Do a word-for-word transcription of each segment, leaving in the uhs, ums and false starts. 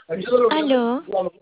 Aló,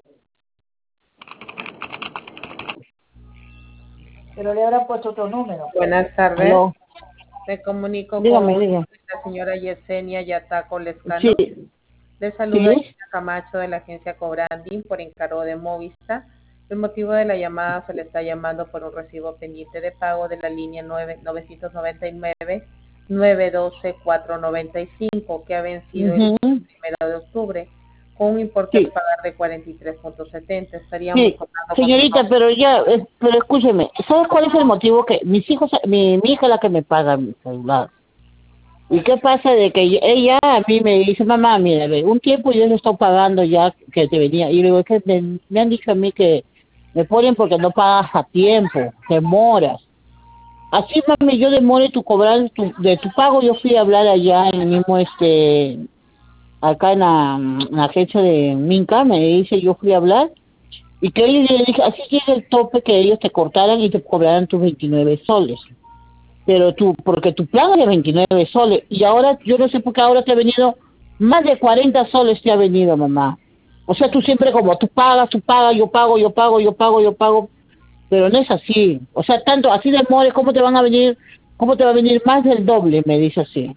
Pero le habrá puesto otro número. Buenas tardes. Aló, Me comunico con dígame, dígame. la señora Yesenia Yataco Sí, Lescano. Le saluda sí, Gina Camacho de la agencia Cobranding por encargo de Movista. El motivo de la llamada se le está llamando por un recibo pendiente de pago de la línea nueve nueve nueve nueve nueve uno dos cuatro nueve cinco que ha vencido el ujú, primero de octubre con un importe a sí, pagar de cuarenta y tres punto setenta. Estaríamos sí. contando con su Señorita, pero ya, eh, pero escúcheme, ¿sabes cuál es el motivo? Que mis hijos, mi, mi hija es la que me paga mi celular. ¿Y qué pasa? De que ella a mí me dice, mamá, mira, ve, un tiempo yo le estoy pagando ya que te venía. Y luego es que me, me han dicho a mí que me ponen porque no pagas a tiempo, demoras. Así, mami, yo demore tu cobrar tu, de tu pago. Yo fui a hablar allá en el mismo, este, acá en la, en la agencia de Minca, me dice, yo fui a hablar. Y que ellos le dije, así llega el tope que ellos te cortaran y te cobraran tus veintinueve soles. Pero tú, porque tu plan es de veintinueve soles. Y ahora, yo no sé por qué ahora te ha venido, más de cuarenta soles te ha venido, mamá. O sea, tú siempre como, tú pagas, tú pagas, yo pago, yo pago, yo pago, yo pago. Pero no es así. O sea, tanto, así de more, ¿cómo te van a venir, cómo te va a venir más del doble? Me dice así.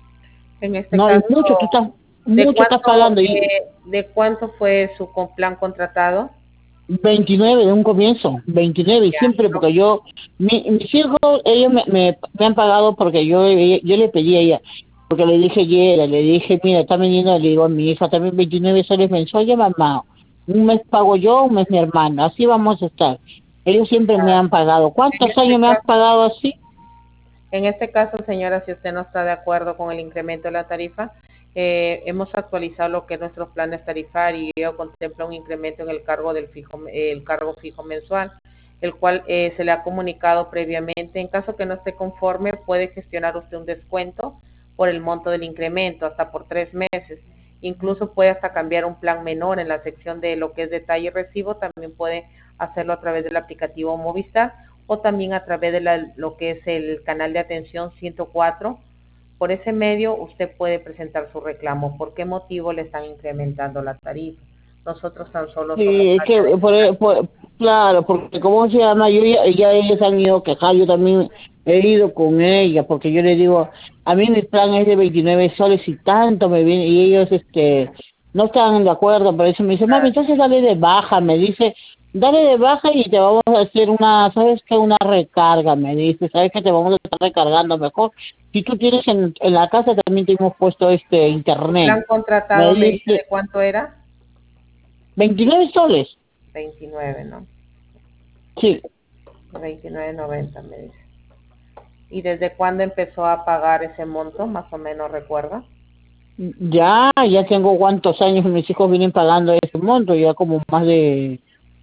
En este No, es caso, mucho, tú estás, ¿de mucho estás cuánto, pagando. Y eh, de cuánto fue su con- plan contratado? veintinueve de un comienzo, veintinueve y Ya, siempre no, porque yo, mi, mis hijos, ellos me, me, me han pagado porque yo, yo le pedí a ella, porque le dije ayer, le dije, mira, está viniendo, le digo a mi hija, también veintinueve soles mensuales, mamá, un mes pago yo, un mes mi hermano, así vamos a estar. Ellos siempre me han pagado. en ¿Cuántos este años me han caso, pagado así? en este caso, señora, si usted no está de acuerdo con el incremento de la tarifa, eh, hemos actualizado lo que es nuestros planes tarifarios y ello contempla un incremento en el cargo del fijo, el cargo fijo mensual, el cual eh, se le ha comunicado previamente. En caso que no esté conforme, puede gestionar usted un descuento por el monto del incremento, hasta por tres meses. Incluso puede hasta cambiar un plan menor en la sección de lo que es detalle y recibo, también puede hacerlo a través del aplicativo Movistar o también a través de la, lo que es el canal de atención ciento cuatro. Por ese medio usted puede presentar su reclamo. ¿Por qué motivo le están incrementando la tarifa? Nosotros tan solo somos Sí, es área que, por, por- claro, porque ¿cómo se llama? Yo ya, ya ellos han ido a quejar, yo también he ido con ella, porque yo le digo, a mí mi plan es de veintinueve soles y tanto me viene, y ellos, este, no están de acuerdo, por eso me dice, mami, entonces dale de baja, me dice, dale de baja y te vamos a hacer una, ¿sabes qué? Una recarga, me dice, ¿sabes qué? Te vamos a estar recargando mejor. Si tú tienes en, en la casa también te hemos puesto este de su internet, plan me contratado. ¿Me dice dice, de cuánto era? veintinueve soles, veintinueve, ¿no? sí. veintinueve noventa me dice. ¿Y desde cuándo empezó a pagar ese monto? Más o menos, ¿recuerda? Ya, ya tengo cuántos años mis hijos vienen pagando ese monto, ya como más de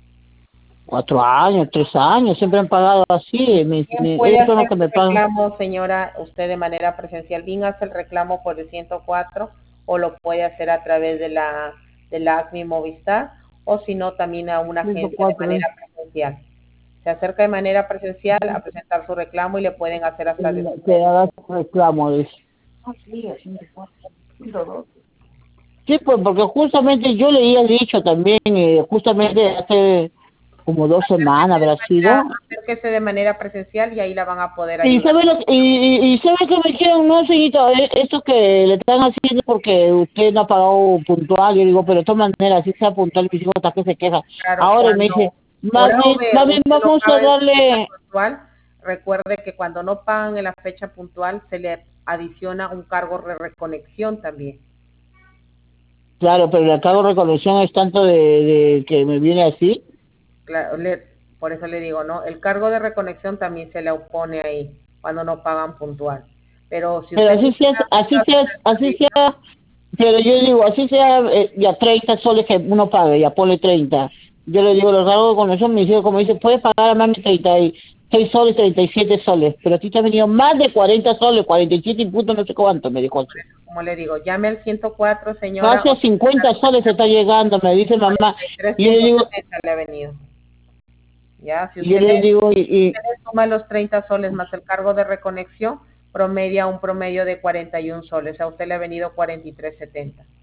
cuatro años, tres años, siempre han pagado así, mis, Bien, mi- puede ellos son los hacer que su me pagan. reclamo, señora, usted de manera presencial. Bien hace el reclamo por el ciento cuatro o lo puede hacer a través de la de la ACMI Movistar o si no también a una Ciento agencia de cuatro, manera presencial. Se acerca de manera presencial a presentar su reclamo y le pueden hacer hasta que descuento. que hagas reclamo, dice. Sí, pues porque justamente yo le había dicho también, eh, justamente hace como dos semanas Acérquese de habrá manera, sido. acérquese de manera presencial y ahí la van a poder Y ayudar. sabe lo, y, y, y sabe que me dijeron, no, señorita, eh, esto que le están haciendo porque usted no ha pagado puntual. Yo digo, pero de todas maneras, si sea puntual, mis hijos hasta que se quejan. Claro, Ahora me cuando dice, por más A o bien, B más bien usted lo vamos a paga en fecha darle, puntual, recuerde que cuando no pagan en la fecha puntual se le adiciona un cargo de reconexión también. claro, pero el cargo de recolección es tanto de, de que me viene así. Claro, le- por eso le digo, ¿no? El cargo de reconexión también se le opone ahí cuando no pagan puntual. Pero si Pero usted así sea, gusta así sea, el así servicio, sea, pero yo digo, así sea, eh, ya treinta soles que uno pague, ya pone treinta. Yo le digo, los cargos con eso, me dice, como dice, puede pagar a mami treinta y seis soles, treinta y siete soles, pero a ti te ha venido más de cuarenta soles, cuarenta y siete y punto no sé cuánto, me dijo así. como le digo, llame al ciento cuatro, señora, Casi a o cincuenta soles se está llegando, me dice mamá. Y yo le digo, cuarenta y tres punto setenta le ha venido. Ya, si y yo usted le le, digo, y, y usted le suma los treinta soles más el cargo de reconexión, promedia un promedio de cuarenta y uno soles. A usted le ha venido cuarenta y tres setenta.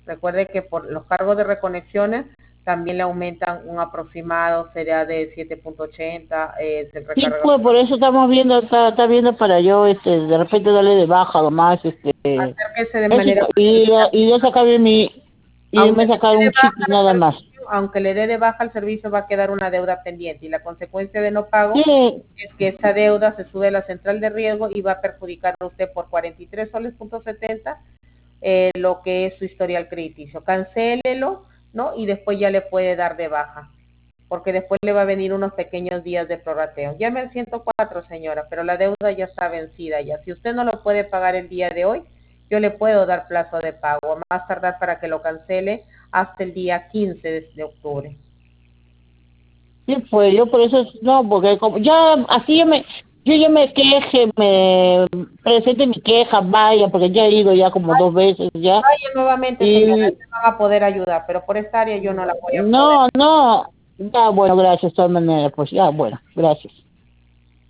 Recuerde que por los cargos de reconexiones también le aumentan un aproximado, sería de siete punto ochenta, eh, el Sí, recarga. pues por eso estamos viendo, está, está viendo para yo, este, de repente darle de baja nomás, este, Acérquese de eso, manera y, presencial. y yo sacarme mi, y Aunque me le sacar dé de un chip baja y al nada más. servicio, aunque le dé de baja al servicio, va a quedar una deuda pendiente y la consecuencia de no pago Sí, es que esa deuda se sube a la central de riesgo y va a perjudicar a usted por cuarenta y tres soles punto setenta eh, lo que es su historial crediticio. Cancélelo, ¿no? Y después ya le puede dar de baja, porque después le va a venir unos pequeños días de prorrateo. Llame al ciento cuatro, señora, pero la deuda ya está vencida ya. Si usted no lo puede pagar el día de hoy, yo le puedo dar plazo de pago, a más tardar para que lo cancele hasta el día quince de, de octubre. sí, pues yo por eso, no, porque como ya, así yo me, yo ya me queje, me presente mi queja, vaya, porque ya he ido ya como dos veces ya, Vaya nuevamente, señora, y usted no va a poder ayudar, pero por esta área yo no la voy a poder. no, no, ya, bueno, gracias, de todas maneras, pues ya, bueno, gracias.